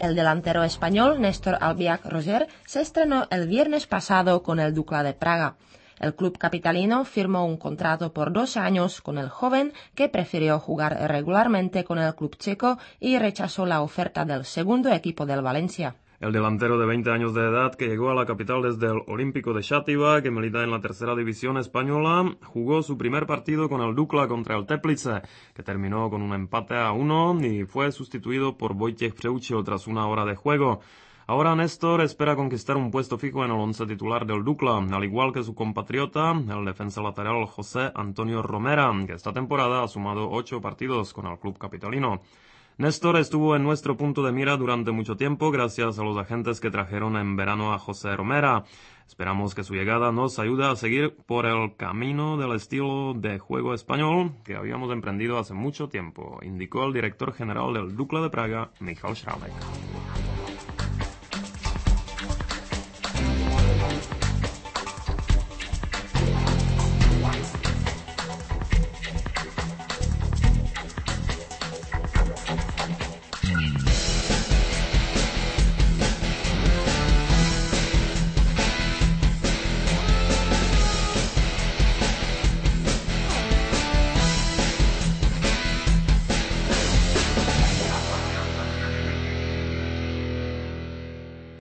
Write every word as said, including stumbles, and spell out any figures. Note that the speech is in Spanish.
El delantero español Néstor Albiach Roger se estrenó el viernes pasado con el Dukla de Praga. El club capitalino firmó un contrato por dos años con el joven, que prefirió jugar regularmente con el club checo y rechazó la oferta del segundo equipo del Valencia. El delantero de veinte años de edad, que llegó a la capital desde el Olímpico de Xàtiva, que milita en la tercera división española, jugó su primer partido con el Dukla contra el Teplice, que terminó con un empate a uno y fue sustituido por Wojciech Přeučil tras una hora de juego. Ahora Néstor espera conquistar un puesto fijo en el once titular del Dukla, al igual que su compatriota, el defensa lateral José Antonio Romera, que esta temporada ha sumado ocho partidos con el club capitalino. Néstor estuvo en nuestro punto de mira durante mucho tiempo gracias a los agentes que trajeron en verano a José Romera. Esperamos que su llegada nos ayude a seguir por el camino del estilo de juego español que habíamos emprendido hace mucho tiempo, indicó el director general del Dukla de Praga, Michal Šrámek.